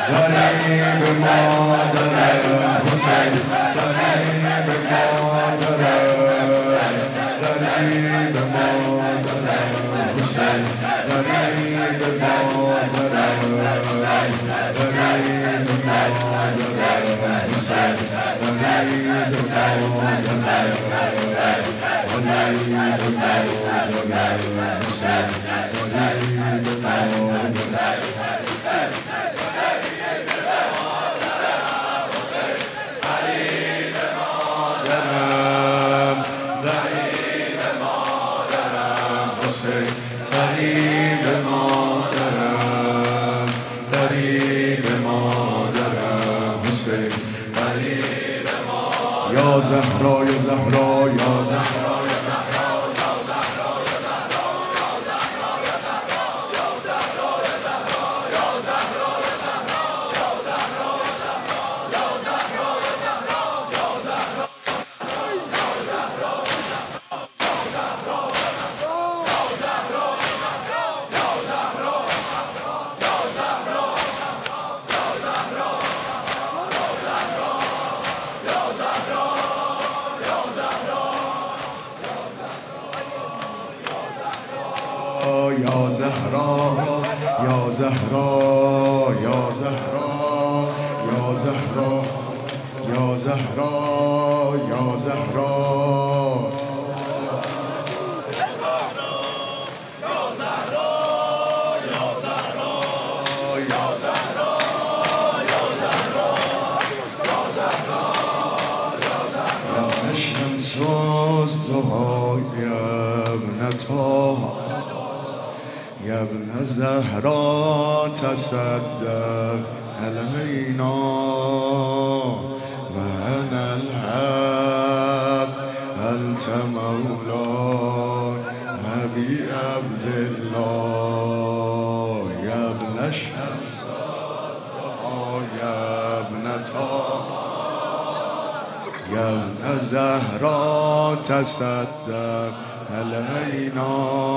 غریب مادرم حسین، غریب مادرم، غریب مادرم حسین، غریب مادرم، غریب مادرم حسین، غریب یا زهرا یا زهرا یا زهرا یا زهرا یا زهرا یا زهرا یا زهرا یا زهرا یا زهرا يا ابن الزهراء تصدق علينا وأنا الحب أنت مولاي أبي عبد الله يا ابن الشمس يا ابن يا ابن الزهراء تصدق علينا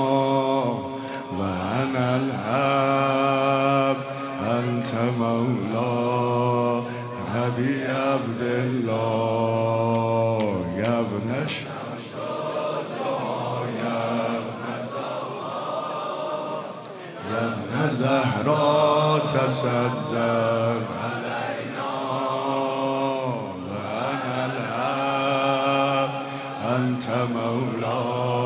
وأنا الحب أنت مولا أبي عبد الله يا ابن الشمس يا ابن الزهراء تصدق علينا وأنا الحب أنت مولا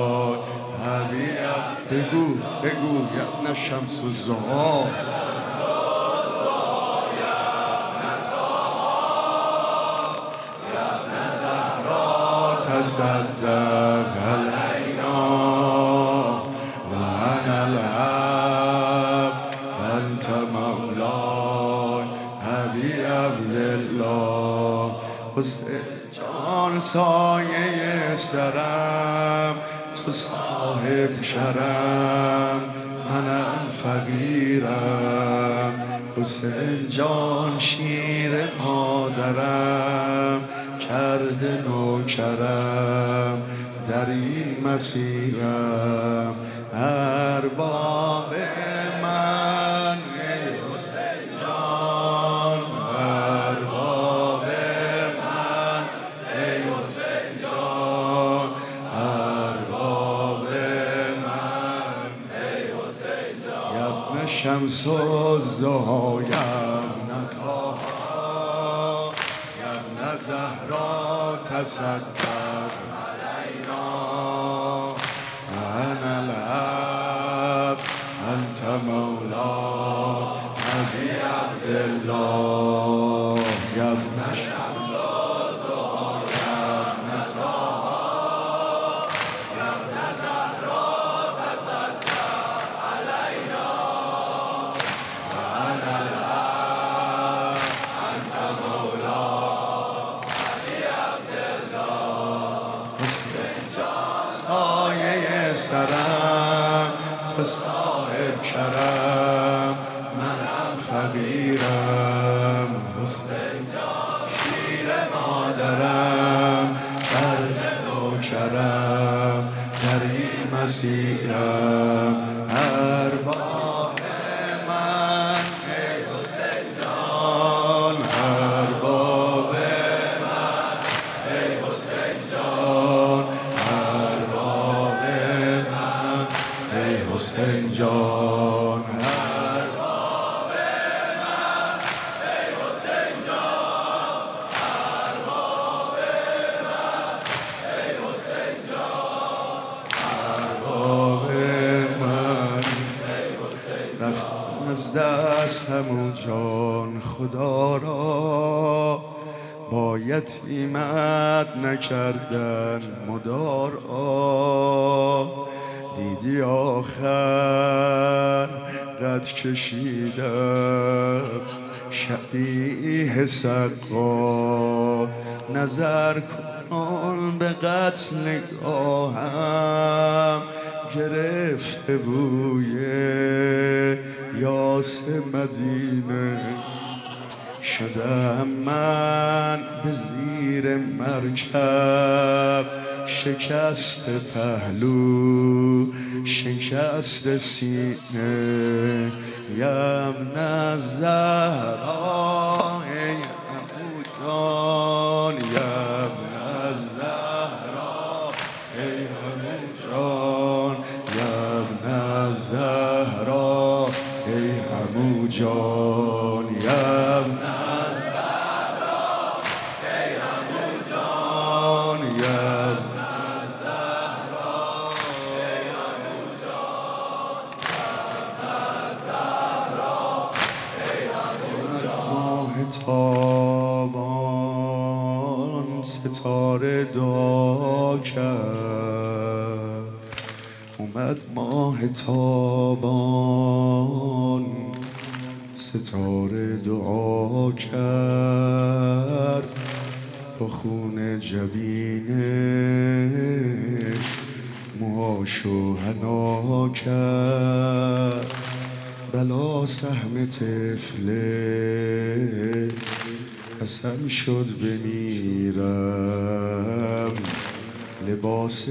بگو بگو یا ابن شمس الزهرا یا ابن زهرا تصدق علینا وأنا الحب أنت مولاي أبي عبد الله حسین جان سایه سرم تو صاحب شرم منم فقیرم حسین جان شیر مادرم کرده نوکرم در این مسیرم ارباب من حسین جان ارباب من حسین جان شمس الضحی یا ابن طه یا ابن زهرا تصدق علینا وأنا العبد أنت مولا أبي عبد الله یا ابن شمس الضحی یا ابن طه یا ابن زهرا تصدق علینا سرم تو صاحب کرم منم فقیرم حسین جان شیر مادرم درد نوکرم در این مسیرم ارباب من حسین جان پس همون جان خدا را با یتیمت نکردن مدارا. دیدی آخر قد کشیدم شبیه سقا. نظر کن به قتل نگاهم گرفته بوی یاس مدینه. شدم من به زیر مرکب شکست پهلو شکست سینه. یبن الزهرا ای عمو جان، یبن الزهرا ای عمو جان، یبن الزهرا ای عمو جان، یبن تابان ستاره دعا کرد. اومد ماه تابان ستاره دعا کرد. با خون جبینش موهاشو حنا کرد. بلا سهم طفله قسم شد بمیرم. لباس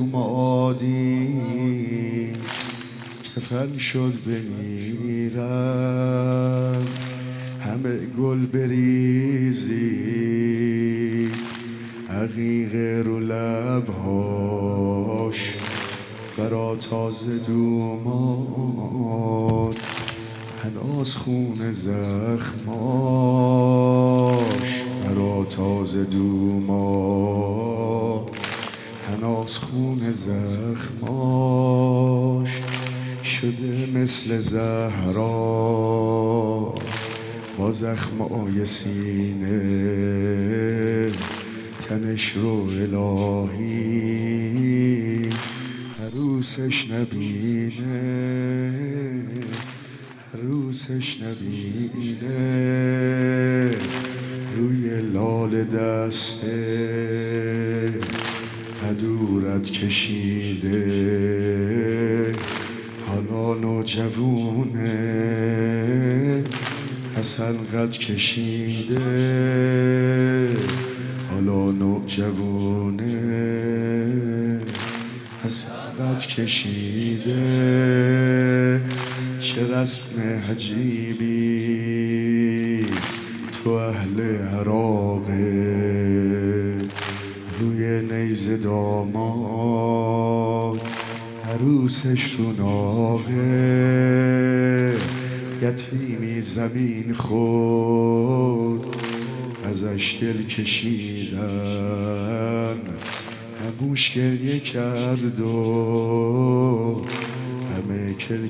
دومادی کفن شد بمیرم. همه گل بریزی عقیقه رو لبهاش برا تازه دوماد هناز خون زخماش. برا تازه دوماد هناز خون زخماش. شده مثل زهرا با زخمای سینه. تنش رو الهی عروسش نبینه، عروسش نبینه. روی لال دسته هدورت کشیده. حالا نوجوونه حسن قد کشیده. حالا نوجوونه حسن قد کشیده. چه رسم عجیبی تو اهل عراقه. روی نیزه داماد عروسش تو ناقه. یتیمی زمین خورد ازش دل کشیدن. عموش گریه کرد و همه کل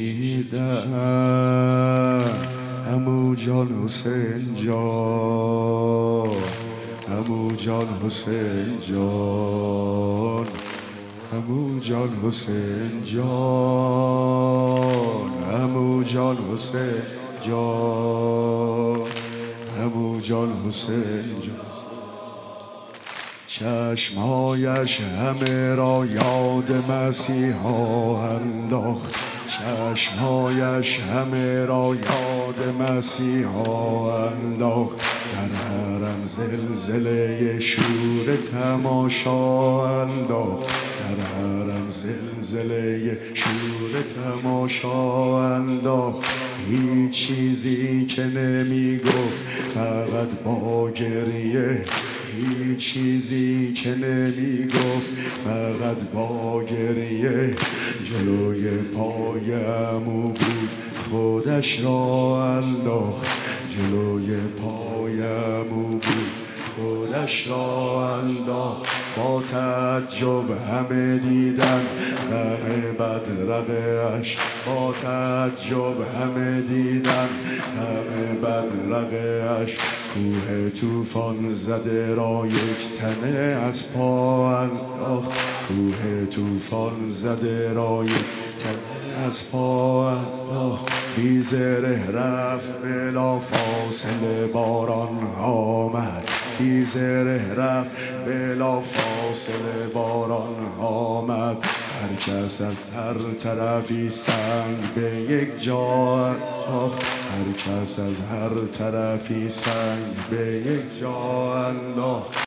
کشیدن. عمو جان حسین جان، عمو جان حسین جان، عمو جان حسین جان، عمو جان حسین جان، عمو جان حسین جان. چشمهایش همه را یاد مسیحا انداخت. چشمهایش همه را یاد مسیحا انداخت. در حرم زلزله شور تماشا انداخت. در حرم زلزله شور تماشا انداخت. هیچ چیزی که نمی گفت فقط با گریه. هیچ چیزی که نمی گفت فقط با گریه. جلوی پای عمو بود خودش را انداخت. جلوی پای عمو بود خودش را انداخت. با تعجب همه دیدن غم بدرقه‌اش، با تعجب همه دیدن غم بدرقه‌اش. کوه طوفان زده را یک تنه از پا انداخت، کوه طوفان زده را یک تنه از پا انداخت. بی زره رفت بلا فاصله باران آمد، بی زره رفت بلا فاصله باران آمد. هر کس از هر طرفی سنگ به یک جا انداخت، هر کس از هر طرفی سنگ به یک جا انداخت.